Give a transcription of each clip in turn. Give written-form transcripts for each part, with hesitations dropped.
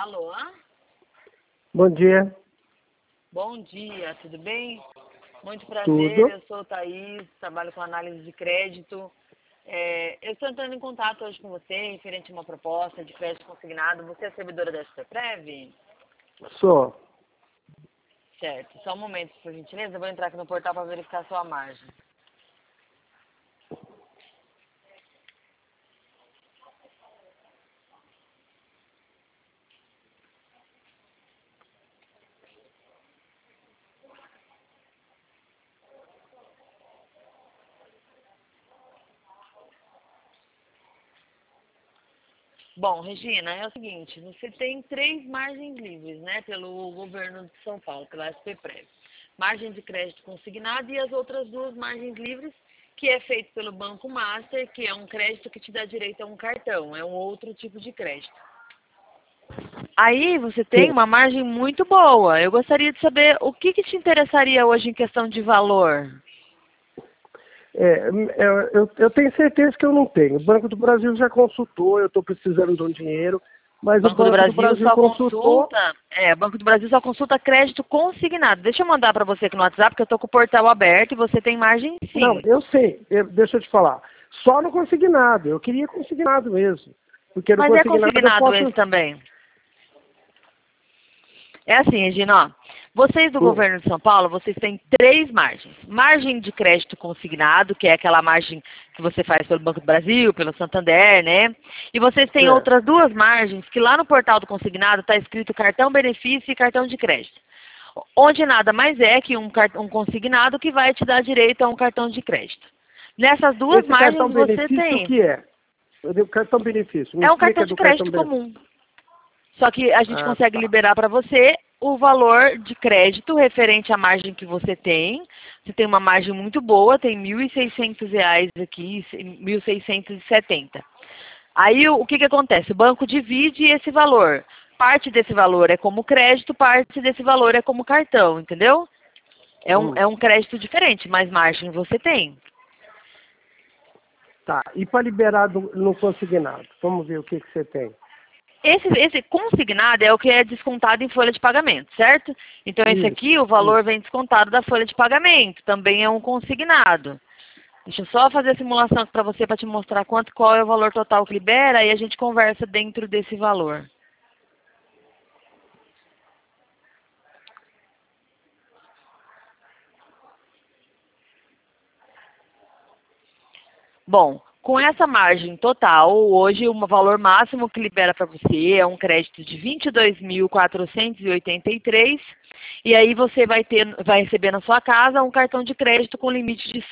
Alô? Bom dia. Bom dia, tudo bem? Muito prazer, Tudo. eu sou Thaís, trabalho com análise de crédito. Eu estou entrando em contato hoje com você, referente a uma proposta de crédito consignado. Você é servidora da SPPrev? Sou. Certo, só um momento, por gentileza, eu vou entrar aqui no portal para verificar a sua margem. Bom, Regina, é o seguinte, você tem 3 margens livres, né, pelo governo de São Paulo, pela SPPrev. Margem de crédito consignado e as outras 2 margens livres, que é feito pelo Banco Master, que é um crédito que te dá direito a um cartão, é um outro tipo de crédito. Aí você tem Sim. uma margem muito boa. Eu gostaria de saber o que te interessaria hoje em questão de valor. Eu tenho certeza que eu não tenho. O Banco do Brasil já consultou, eu estou precisando de um dinheiro, mas o Banco do Banco do Brasil Brasil só consultou. Banco do Brasil só consulta crédito consignado. Deixa eu mandar para você aqui no WhatsApp, que eu estou com o portal aberto e você tem margem Não, sim. eu sei, deixa eu te falar. Só no consignado, eu queria consignado mesmo. Porque no Mas é consignado eu consignado esse posso. também. É assim, Regina, ó, vocês do Hum, governo de São Paulo, vocês têm 3 margens. Margem de crédito consignado, que é aquela margem que você faz pelo Banco do Brasil, pelo Santander, né? E vocês têm certo. outras 2 margens, que lá no portal do consignado está escrito cartão benefício e cartão de crédito. Onde nada mais é que um consignado que vai te dar direito a um cartão de crédito. Nessas 2 Esse cartão margens você benefício, o tem. que é? O cartão benefício, me É um explica cartão de do cartão crédito benefício. comum. Só que a gente Ah, consegue tá. liberar para você o valor de crédito referente à margem que você tem. Você tem uma margem muito boa, tem R$ 1.600 aqui, 1.670. Aí o que acontece? O banco divide esse valor. Parte desse valor é como crédito, parte desse valor é como cartão, entendeu? Hum, É um crédito diferente, mas margem você tem. tá. E para liberar no consignado? Vamos ver o que você tem. Esse consignado é o que é descontado em folha de pagamento, certo? Então, esse aqui, o Isso, valor isso. vem descontado da folha de pagamento. Também é um consignado. Deixa eu só fazer a simulação para você, para te mostrar qual é o valor total que libera, e a gente conversa dentro desse valor. Bom, com essa margem total, hoje o valor máximo que libera para você é um crédito de 22.483 e aí você vai receber na sua casa um cartão de crédito com limite de R$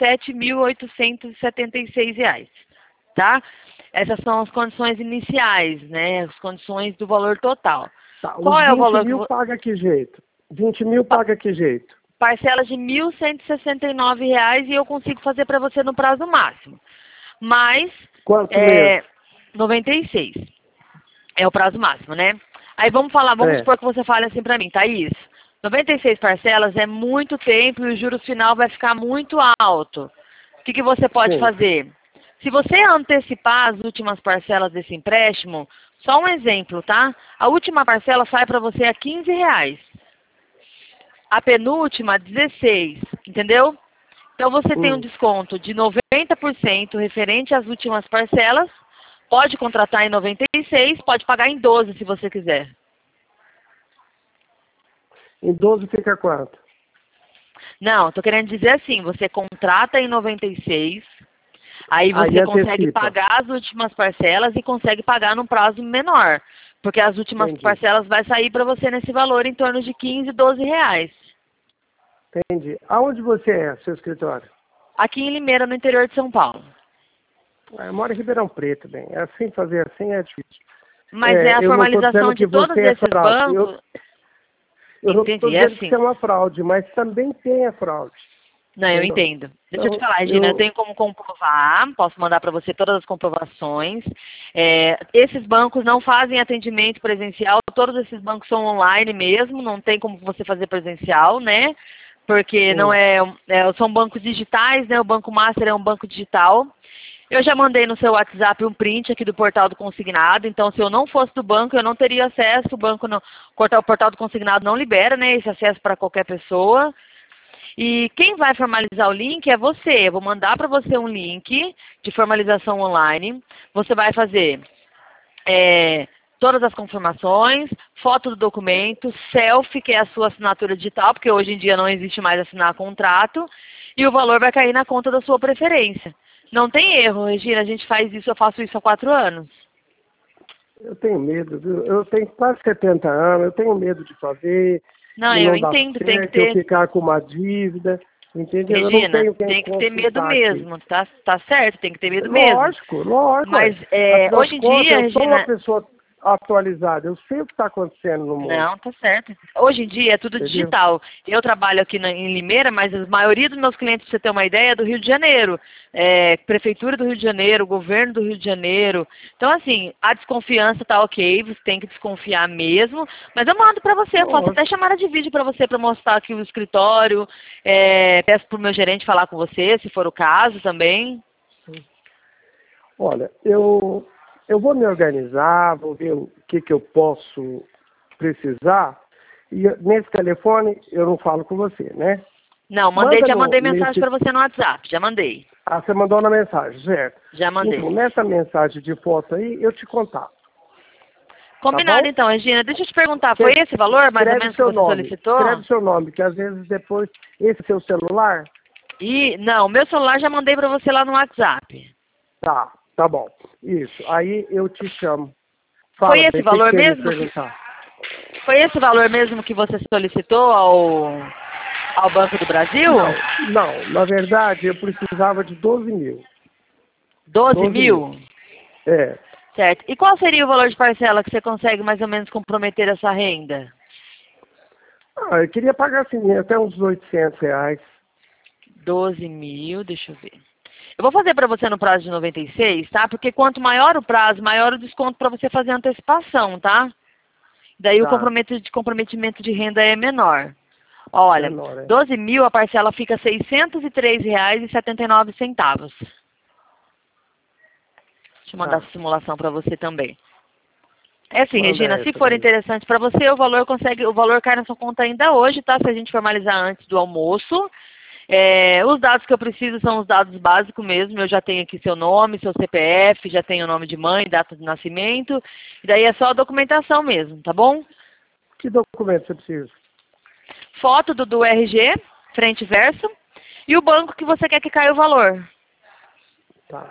7.876, tá? Essas são as condições iniciais, né? As condições do valor total. Tá, Qual os é o 20 valor que mil paga que jeito? 20 mil paga que jeito? parcela de R$ 1.169 e eu consigo fazer para você no prazo máximo. Mais Quanto mesmo? 96 é o prazo máximo, né? Aí vamos É, supor que você fale assim pra mim, Thaís, 96 parcelas é muito tempo e o juros final vai ficar muito alto. O que você pode sim. fazer? Se você antecipar as últimas parcelas desse empréstimo, só um exemplo, tá? A última parcela sai para você a R$ 15. A penúltima, 16, entendeu? Então você tem um Hum. desconto de 90% referente às últimas parcelas. Pode contratar em 96, pode pagar em 12 se você quiser. Em 12 fica quanto? Não, estou querendo dizer assim, você contrata em 96, aí Aí você consegue antecipa. pagar as últimas parcelas e consegue pagar num prazo menor. Porque as últimas Entendi. parcelas vai sair para você nesse valor em torno de 15, 12 reais. Entendi. Aonde você é, seu escritório? Aqui em Limeira, no interior de São Paulo. Ah, eu moro em Ribeirão Preto, bem. É assim, fazer assim é difícil. Mas é a Eu não estou formalização dizendo que de todos você é esses fraude. bancos. Eu não estou Entendi, é dizendo que você assim. é uma fraude, mas também tem a fraude. Não, eu Entendeu? entendo. Deixa eu te Então, falar, Regina, eu tenho como comprovar, posso mandar para você todas as comprovações. Esses bancos não fazem atendimento presencial, todos esses bancos são online mesmo, não tem como você fazer presencial, né? Porque não hum, são bancos digitais, né? O Banco Master é um banco digital. Eu já mandei no seu WhatsApp um print aqui do portal do consignado, então se eu não fosse do banco, eu não teria acesso, o banco não, o portal do consignado não libera, né, esse acesso para qualquer pessoa. E quem vai formalizar o link é você. Eu vou mandar para você um link de formalização online. Você vai fazer todas as confirmações, foto do documento, selfie, que é a sua assinatura digital, porque hoje em dia não existe mais assinar contrato, e o valor vai cair na conta da sua preferência. Não tem erro, Regina, a gente faz isso, eu faço isso há 4 anos. Eu tenho medo, viu? Eu tenho quase 70 anos, eu tenho medo de fazer. Não, eu entendo, tem que ter. Eu ficar com uma dívida, entendeu? Regina, eu não tenho tem que ter medo aqui. mesmo, tá certo, tem que ter medo mesmo. Lógico. Mas hoje em dia, eu sou Regina... uma pessoa atualizada, eu sei o que está acontecendo no mundo. Não, tá certo. Hoje em dia é tudo digital. Eu trabalho aqui em Limeira, mas a maioria dos meus clientes, pra você ter uma ideia, é do Rio de Janeiro. Prefeitura do Rio de Janeiro, governo do Rio de Janeiro. Então, assim, a desconfiança tá ok, você tem que desconfiar mesmo. Mas eu mando pra você, eu faço até chamada de vídeo pra você, pra mostrar aqui o escritório. Peço pro meu gerente falar com você, se for o caso também. Olha, eu vou me organizar, vou ver o que eu posso precisar. E nesse telefone eu não falo com você, né? Não, já mandei mensagem para você no WhatsApp, já mandei. Ah, você mandou na mensagem, certo? Já mandei. Então, nessa mensagem de foto aí, eu te contato. Combinado tá então, Regina. Deixa eu te perguntar, foi esse valor mais ou menos que você solicitou? Escreve seu nome, que às vezes depois... Esse é seu celular? Não, meu celular já mandei para você lá no WhatsApp. Tá bom. Isso. Aí eu te chamo. Foi esse valor mesmo? Foi esse valor mesmo que você solicitou ao Banco do Brasil? Não. Na verdade, eu precisava de 12 mil. 12 mil? É. Certo. E qual seria o valor de parcela que você consegue mais ou menos comprometer essa renda? Eu queria pagar assim, até uns R$800. 12 mil, deixa eu ver. Eu vou fazer para você no prazo de 96, tá? Porque quanto maior o prazo, maior o desconto para você fazer a antecipação, tá? Daí o comprometimento de renda é menor. Olha, 12 mil, a parcela fica R$ 603,79. Deixa eu mandar essa simulação para você também. É assim, Regina, se for interessante para você, o valor cai na sua conta ainda hoje, tá? Se a gente formalizar antes do almoço. Os dados que eu preciso são os dados básicos mesmo. Eu já tenho aqui seu nome, seu CPF, já tenho o nome de mãe, data de nascimento. E daí é só a documentação mesmo, tá bom? Que documento você precisa? Foto do RG, frente e verso. E o banco que você quer que caia o valor. Tá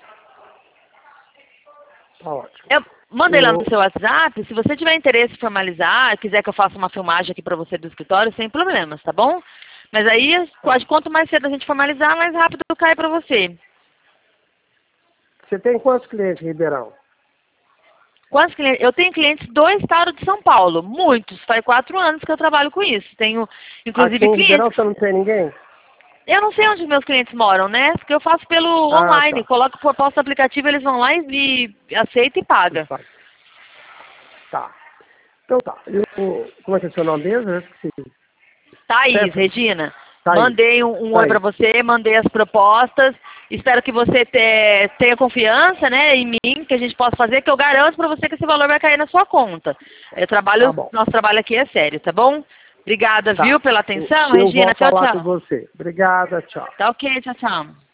ótimo. Eu mandei lá no seu WhatsApp. Se você tiver interesse em formalizar, quiser que eu faça uma filmagem aqui pra você do escritório, sem problemas, tá bom? Mas aí, quanto mais cedo a gente formalizar, mais rápido cai para você. Você tem quantos clientes em Ribeirão? Quantos clientes? Eu tenho clientes do estado de São Paulo. Muitos. Faz 4 anos que eu trabalho com isso. Tenho, inclusive, aqui em clientes... Ribeirão você não tem ninguém? Eu não sei onde meus clientes moram, né? Porque eu faço pelo online. Tá. Coloco proposta aplicativo, eles vão lá e aceitam e pagam. Tá. Então tá. Como é que é seu nome mesmo? Eu esqueci. Thaís, Regina. Thaís. Mandei um oi para você, mandei as propostas. Espero que você tenha confiança, né, em mim, que a gente possa fazer, que eu garanto para você que esse valor vai cair na sua conta. Nosso trabalho aqui é sério, tá bom? Obrigada, viu, pela atenção, Regina. Tchau, tchau. Falar com você. Obrigada, tchau. Tá ok, tchau, tchau.